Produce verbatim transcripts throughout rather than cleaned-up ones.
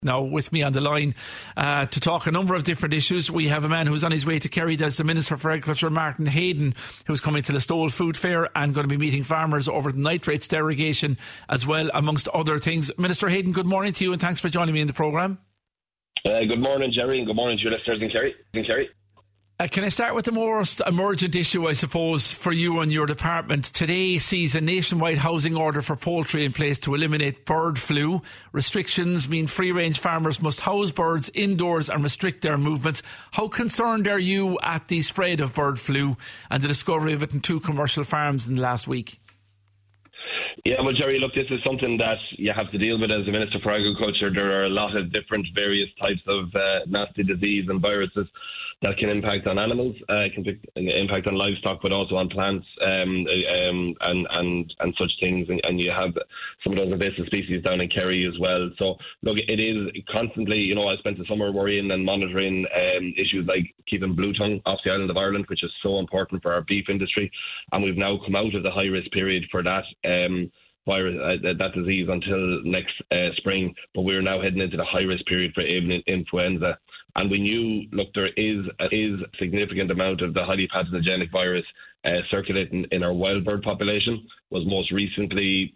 Now with me on the line uh, to talk a number of different issues. We have a man who's on his way to Kerry. That's the Minister for Agriculture, Martin Heydon, who's coming to the Stowell Food Fair and going to be meeting farmers over the nitrates derogation as well, amongst other things. Minister Heydon, good morning to you and thanks for joining me in the programme. Uh, good morning, Jerry, and good morning to your listeners in Kerry. In Kerry. Uh, can I start with the most emergent issue, I suppose, for you and your department? Today sees a nationwide housing order for poultry in place to eliminate bird flu. Restrictions mean free-range farmers must house birds indoors and restrict their movements. How concerned are you at the spread of bird flu and the discovery of it in two commercial farms in the last week? Yeah, well, Jerry, look, this is something that you have to deal with as a Minister for Agriculture. There are a lot of different various types of uh, nasty disease and viruses that can impact on animals, uh, can impact on livestock, but also on plants um, um, and and and such things. And, and you have some of those invasive species down in Kerry as well. So, look, it is constantly, you know, I spent the summer worrying and monitoring um, issues like keeping blue tongue off the island of Ireland, which is so important for our beef industry. And we've now come out of the high-risk period for that um, virus, uh, that disease until next uh, spring. But we're now heading into the high-risk period for avian influenza. And we knew, look, there is a, is a significant amount of the highly pathogenic virus uh, circulating in our wild bird population. Was most recently,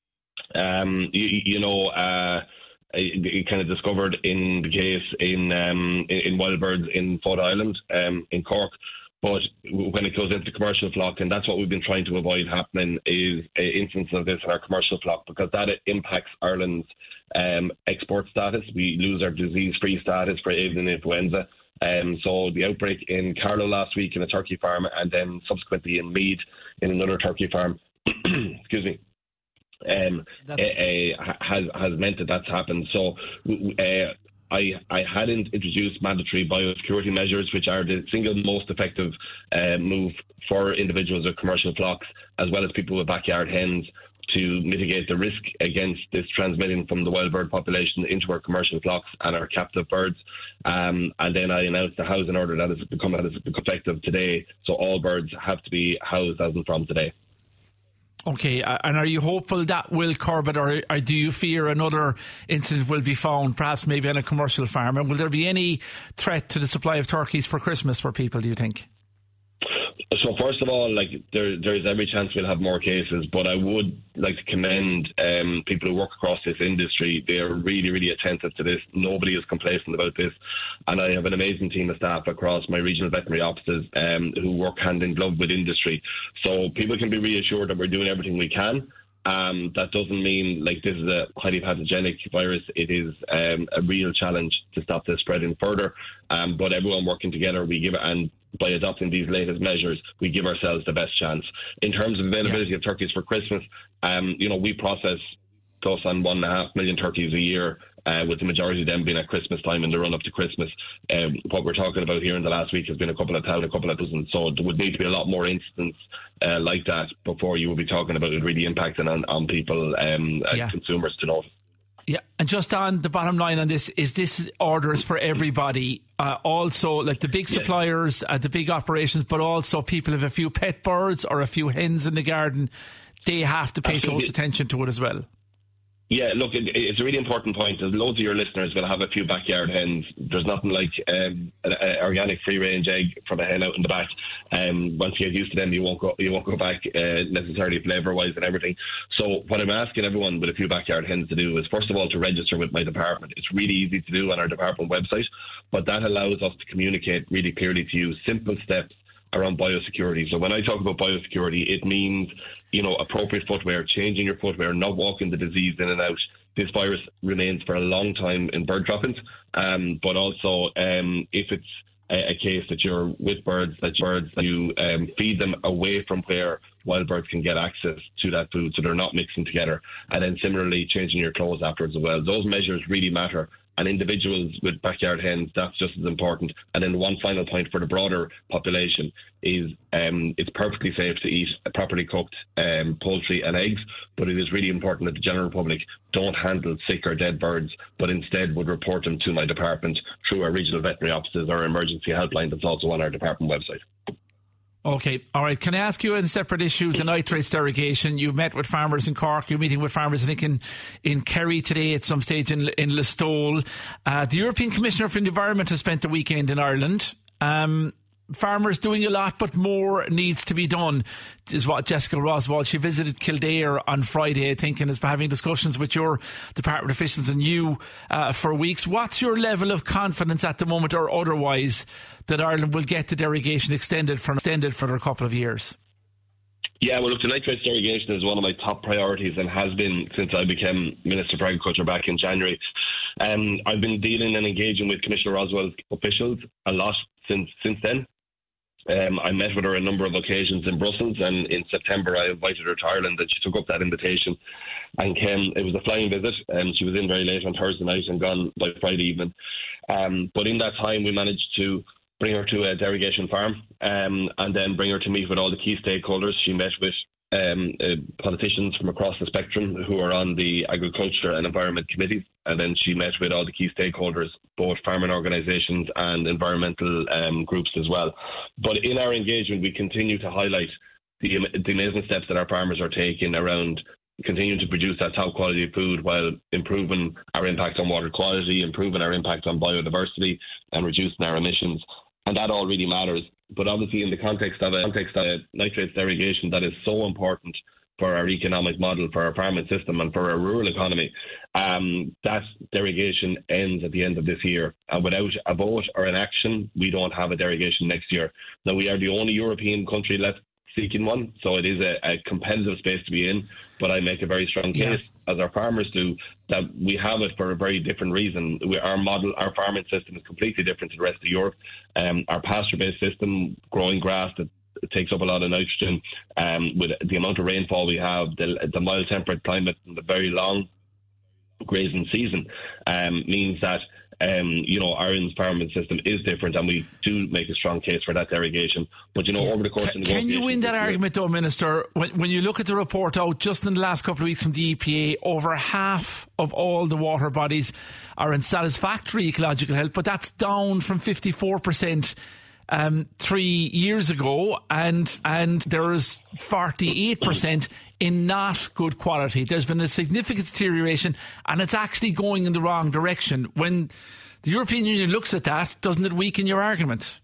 um, you, you know, uh, it kind of discovered in the case in um, in, in wild birds in Fota Island um, in Cork. But when it goes into commercial flock, and that's what we've been trying to avoid happening, is an instance of this in our commercial flock, because that impacts Ireland's um, export status. We lose our disease-free status for avian influenza. Um, so the outbreak in Carlow last week in a turkey farm, and then subsequently in Meath in another turkey farm, excuse me, um, uh, uh, has has meant that that's happened. So uh, I, I hadn't introduced mandatory biosecurity measures, which are the single most effective uh, move for individuals with commercial flocks, as well as people with backyard hens, to mitigate the risk against this transmitting from the wild bird population into our commercial flocks and our captive birds. Um, and then I announced the housing order that has become, that has become effective today. So all birds have to be housed as and from today. Okay, and are you hopeful that will curb it, or, or do you fear another incident will be found, perhaps maybe on a commercial farm? And will there be any threat to the supply of turkeys for Christmas for people, do you think? So first of all, like there, there's every chance we'll have more cases, but I would like to commend um, people who work across this industry. They are really, really attentive to this. Nobody is complacent about this, and I have an amazing team of staff across my regional veterinary offices um, who work hand in glove with industry. So people can be reassured that we're doing everything we can. Um, that doesn't mean like this is a highly pathogenic virus. It is um, a real challenge to stop this spreading further. Um, but everyone working together, we give it, and by adopting these latest measures, we give ourselves the best chance. In terms of availability yeah. of turkeys for Christmas, um, you know, we process close on one and a half million turkeys a year, uh, with the majority of them being at Christmas time and the run up to Christmas. Um, what we're talking about here in the last week has been a couple of thousand, a couple of dozen. So there would need to be a lot more instances uh, like that before you would be talking about it really impacting on, on people, um, yeah. and consumers to notice. Yeah, and just on the bottom line on this, is this orders for everybody, uh, also like the big suppliers, uh, the big operations, but also people who have a few pet birds or a few hens in the garden, they have to pay Absolutely. close attention to it as well. Yeah, look, it, it's a really important point. There's loads of your listeners will have a few backyard hens. There's nothing like um, an, an organic free-range egg from a hen out in the back. Um, once you get used to them, you won't go you won't go back uh, necessarily flavour-wise and everything. So what I'm asking everyone with a few backyard hens to do is, first of all, to register with my department. It's really easy to do on our department website, but that allows us to communicate really clearly to you simple steps around biosecurity. So when I talk about biosecurity, it means, you know, appropriate footwear, changing your footwear, not walking the disease in and out. This virus remains for a long time in bird droppings, um, but also um, if it's a, a case that you're with birds, that birds that you um, feed them away from where wild birds can get access to that food, so they're not mixing together. And then similarly, changing your clothes afterwards as well. Those measures really matter. And individuals with backyard hens, that's just as important. And then one final point for the broader population is um, it's perfectly safe to eat properly cooked um, poultry and eggs, but it is really important that the general public don't handle sick or dead birds, but instead would report them to my department through our regional veterinary offices or emergency helpline that's also on our department website. Okay, all right. Can I ask you a separate issue, the nitrates derogation? You've met with farmers in Cork. You're meeting with farmers, I think, in, in Kerry today at some stage in, in Listowel. Uh, the European Commissioner for the Environment has spent the weekend in Ireland. Um, farmers doing a lot, but more needs to be done, is what Jessica Roswell, she visited Kildare on Friday, I think, and is having discussions with your department officials and you uh, for weeks. What's your level of confidence at the moment, or otherwise, that Ireland will get the derogation extended for extended for a couple of years? Yeah, well, look, the nitrates derogation is one of my top priorities and has been since I became Minister for Agriculture back in January. Um, I've been dealing and engaging with Commissioner Roswell's officials a lot since since then. Um, I met with her a number of occasions in Brussels, and in September I invited her to Ireland, and she took up that invitation and came. It was a flying visit, and she was in very late on Thursday night and gone by Friday evening. Um, but in that time we managed to bring her to a derogation farm um, and then bring her to meet with all the key stakeholders. She met with um, uh, politicians from across the spectrum who are on the Agriculture and Environment committees, and then she met with all the key stakeholders, both farming organisations and environmental um, groups as well. But in our engagement, we continue to highlight the, the amazing steps that our farmers are taking around continuing to produce that top quality food while improving our impact on water quality, improving our impact on biodiversity, and reducing our emissions. And that all really matters. But obviously, in the context of a context of a nitrates derogation that is so important for our economic model, for our farming system, and for our rural economy, um, that derogation ends at the end of this year. And without a vote or an action, we don't have a derogation next year. Now, we are the only European country left seeking one, so it is a, a competitive space to be in. But I make a very strong case, yeah. as our farmers do, that we have it for a very different reason. We, our model, our farming system is completely different to the rest of Europe. Um, our pasture-based system, growing grass that takes up a lot of nitrogen, um, with the amount of rainfall we have, the, the mild temperate climate, and the very long grazing season, um, means that Um, you know, Ireland's farming system is different, and we do make a strong case for that derogation. But, you know, yeah. over the course can, of the Can you win that argument, though, Minister? When, when you look at the report out just in the last couple of weeks from the E P A, over half of all the water bodies are in satisfactory ecological health, but that's down from fifty-four percent um, three years ago, and and there is forty-eight percent in not good quality. There's been a significant deterioration, and it's actually going in the wrong direction. When the European Union looks at that, doesn't it weaken your argument?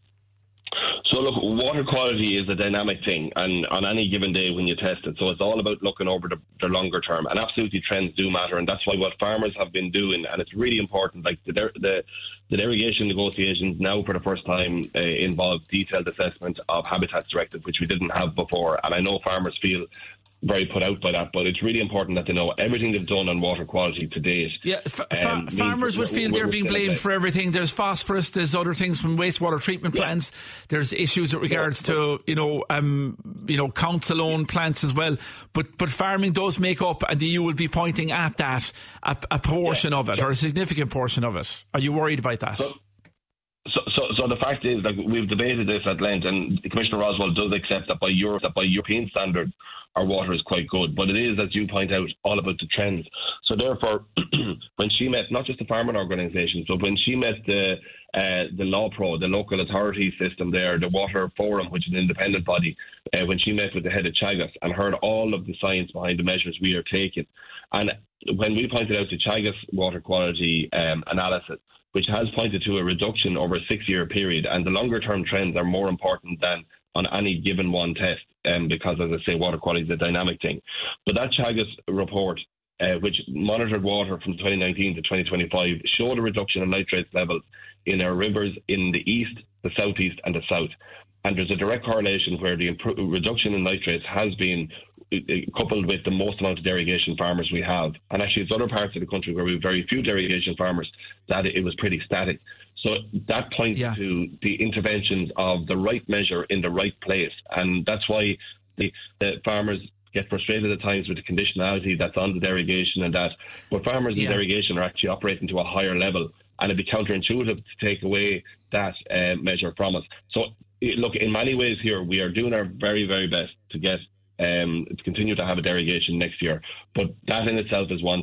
So look, water quality is a dynamic thing, and on any given day when you test it, so it's all about looking over the, the longer term, and absolutely trends do matter, and that's why what farmers have been doing, and it's really important, like the the, the derogation negotiations now for the first time uh, involve detailed assessment of Habitats Directive, which we didn't have before, and I know farmers feel very put out by that, but it's really important that they know everything they've done on water quality to date. Yeah, fa- um, farmers would feel they're being blamed for everything. There's phosphorus, there's other things from wastewater treatment yeah. plants. There's issues with regards yeah. to you know um, you know council-owned plants as well. But but farming does make up, and the E U will be pointing at that a, a portion yeah. of it, yeah. or a significant portion of it. Are you worried about that? So, So, so, so the fact is, like, we've debated this at length, and Commissioner Roswell does accept that by Europe, that by European standards, our water is quite good. But it is, as you point out, all about the trends. So therefore, when she met not just the farming organisations, but when she met the uh, the LawPro, the local authority system there, the Water Forum, which is an independent body, uh, when she met with the head of Teagasc and heard all of the science behind the measures we are taking, and when we pointed out the Teagasc water quality um, analysis, which has pointed to a reduction over a six-year period, and the longer-term trends are more important than on any given one test, um, because, as I say, water quality is a dynamic thing. But that Teagasc report, uh, which monitored water from twenty nineteen to twenty twenty-five, showed a reduction in nitrates levels in our rivers in the east, the southeast, and the south. And there's a direct correlation where the impro- reduction in nitrates has been coupled with the most amount of derogation farmers we have. And actually, it's other parts of the country where we have very few derogation farmers that it was pretty static. So that points yeah. to the interventions of the right measure in the right place. And that's why the, the farmers get frustrated at times with the conditionality that's on the derogation, and that, but farmers yeah. in derogation are actually operating to a higher level, and it'd be counterintuitive to take away that uh, measure from us. So look, in many ways here, we are doing our very, very best to get Um, to continue to have a derogation next year. But that in itself is one thing.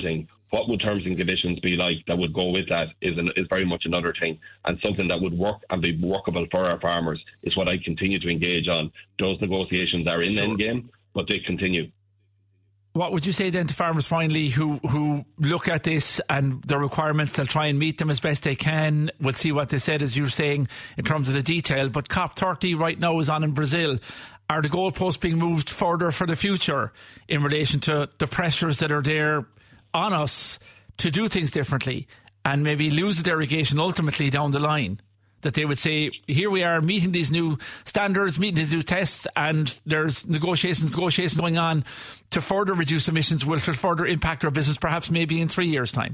What would terms and conditions be like that would go with that is an, is very much another thing, and something that would work and be workable for our farmers is what I continue to engage on. Those negotiations are in sure. endgame, but they continue. What would you say then to farmers finally who, who look at this and the requirements, they'll try and meet them as best they can. We'll see what they said, as you're saying, in terms of the detail. But COP thirty right now is on in Brazil. Are the goalposts being moved further for the future in relation to the pressures that are there on us to do things differently and maybe lose the derogation ultimately down the line? That they would say, here we are meeting these new standards, meeting these new tests, and there's negotiations, negotiations going on to further reduce emissions, will further impact our business perhaps maybe in three years' time.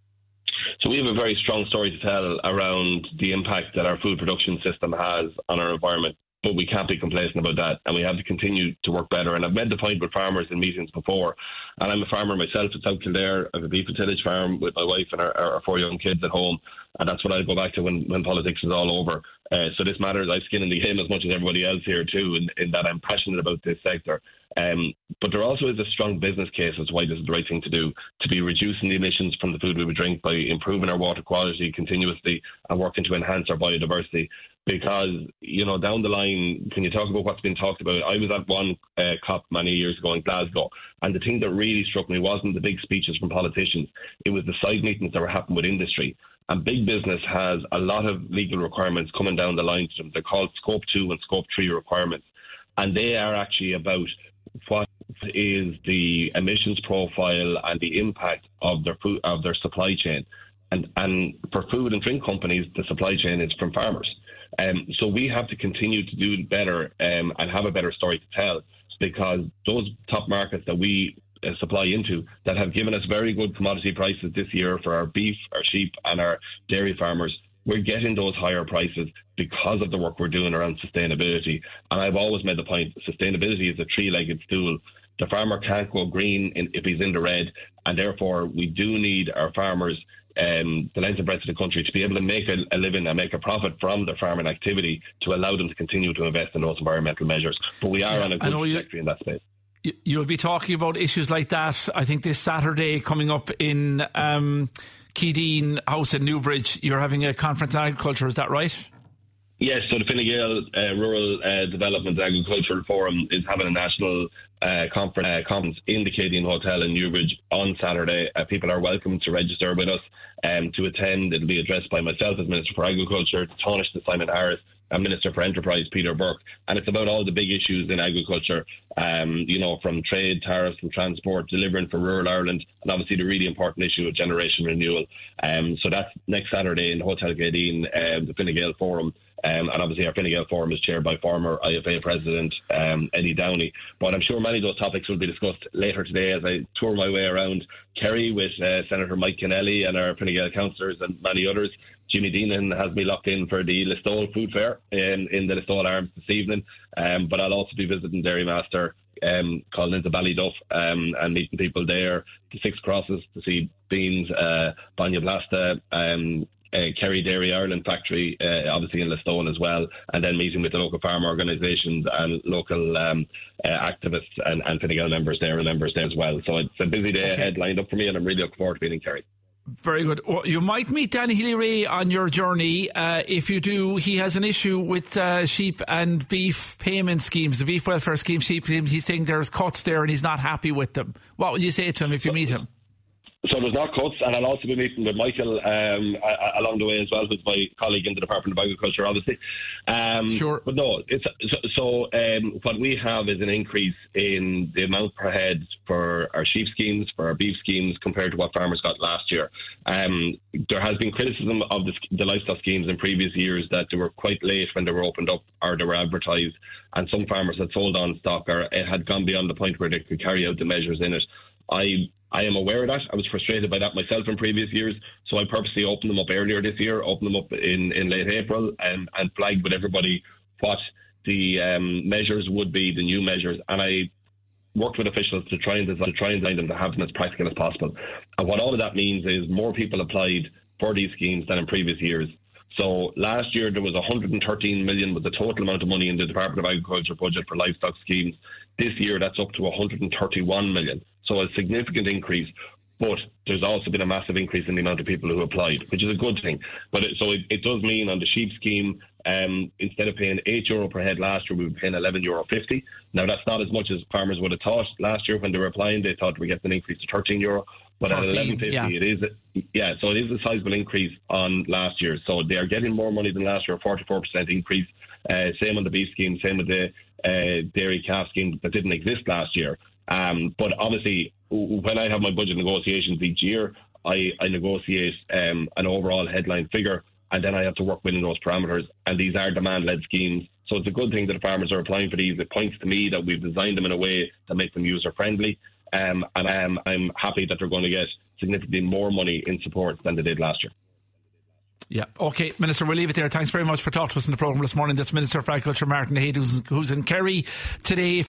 So we have a very strong story to tell around the impact that our food production system has on our environment. But we can't be complacent about that, and we have to continue to work better. And I've made the point with farmers in meetings before, and I'm a farmer myself at South Kildare. I have a beef and tillage farm with my wife and our, our four young kids at home, and that's what I'll go back to when, when politics is all over. Uh, so this matters. I've skin in the game as much as everybody else here too, in, in that I'm passionate about this sector. Um, but there also is a strong business case as to why this is the right thing to do, to be reducing the emissions from the food we would drink by improving our water quality continuously and working to enhance our biodiversity. Because, you know, down the line, can you talk about what's been talked about? I was at one uh, COP many years ago in Glasgow, and the thing that really struck me wasn't the big speeches from politicians. It was the side meetings that were happening with industry. And big business has a lot of legal requirements coming down the line to them. They're called Scope two and Scope three requirements. And they are actually about what is the emissions profile and the impact of their food, of their supply chain. And, and for food and drink companies, the supply chain is from farmers. Um, so we have to continue to do better um, and have a better story to tell, because those top markets that we uh, supply into that have given us very good commodity prices this year for our beef, our sheep and our dairy farmers, we're getting those higher prices because of the work we're doing around sustainability. And I've always made the point, sustainability is a three-legged stool. The farmer can't go green in, if he's in the red, and therefore we do need our farmers Um, the length and breadth of the country to be able to make a, a living and make a profit from their farming activity to allow them to continue to invest in those environmental measures. But we are yeah, on a good trajectory in that space. You'll be talking about issues like that, I think, this Saturday coming up in um, Keydeen House in Newbridge. You're having a conference on agriculture, is that right? Yes, so the Fine Gael uh, Rural uh, Development Agricultural Forum is having a national uh, conference, uh, conference in the Keydeen Hotel in Newbridge on Saturday. Uh, people are welcome to register with us um, to attend. It'll be addressed by myself as Minister for Agriculture, to Tánaiste to Simon Harris, and Minister for Enterprise, Peter Burke. And it's about all the big issues in agriculture, um, you know, from trade, tariffs and transport, delivering for rural Ireland, and obviously the really important issue of generation renewal. Um, so that's next Saturday in Hotel Keydeen, uh, the Fine Gael Forum. Um, and obviously our Fine Gael Forum is chaired by former I F A President um, Eddie Downey. But I'm sure many of those topics will be discussed later today as I tour my way around Kerry with uh, Senator Mike Kennelly and our Fine Gael councillors and many others. Jimmy Deenan has me locked in for the Listowel Food Fair in, in the Listowel Arms this evening. Um, but I'll also be visiting Dairymaster, um, calling into Ballyduff um, and meeting people there, the Six Crosses to see beans, uh, Banya Blasta, um, Uh, Kerry Dairy Ireland factory, uh, obviously in Listowel as well, and then meeting with the local farm organisations and local um, uh, activists and, and Fine Gael members there and members there as well. So it's a busy day okay. ahead lined up for me, and I'm really looking forward to being in Kerry. Very good. Well, you might meet Danny Healy-Rae on your journey. Uh, if you do, he has an issue with uh, sheep and beef payment schemes, the beef welfare scheme, sheep. He's saying there's cuts there and he's not happy with them. What will you say to him if you meet him? So there's not cuts, and I'll also be meeting with Michael um, along the way as well, who's my colleague in the Department of Agriculture, obviously. Um, sure. But no, it's so, so um, what we have is an increase in the amount per head for our sheep schemes, for our beef schemes, compared to what farmers got last year. Um, there has been criticism of the, the livestock schemes in previous years that they were quite late when they were opened up or they were advertised, and some farmers had sold on stock or it had gone beyond the point where they could carry out the measures in it. I I am aware of that. I was frustrated by that myself in previous years, so I purposely opened them up earlier this year, opened them up in, in late April, and, and flagged with everybody what the um, measures would be, the new measures, and I worked with officials to try and design, to try and design them to have them as practical as possible. And what all of that means is more people applied for these schemes than in previous years. So last year there was one hundred thirteen million was the total amount of money in the Department of Agriculture budget for livestock schemes. This year that's up to one hundred thirty-one million. So a significant increase. But there's also been a massive increase in the amount of people who applied, which is a good thing. But it, so it, it does mean on the sheep scheme, um, instead of paying eight euro per head last year, we were paying eleven euro fifty. Now that's not as much as farmers would have thought last year when they were applying. They thought we get an increase to thirteen euro, but thirteen, at eleven fifty, yeah. it is a, yeah. So it is a sizable increase on last year. So they are getting more money than last year, a forty-four percent increase. Uh, same on the beef scheme, same with the uh, dairy calf scheme that didn't exist last year. Um, but obviously, when I have my budget negotiations each year, I, I negotiate um, an overall headline figure, and then I have to work within those parameters. And these are demand-led schemes, so it's a good thing that the farmers are applying for these. It points to me that we've designed them in a way to make them user-friendly, um, and um, I'm happy that they're going to get significantly more money in support than they did last year. Yeah, OK, Minister, we'll leave it there. Thanks very much for talking to us in the programme this morning. That's Minister for Agriculture, Martin Haid, who's, who's in Kerry today.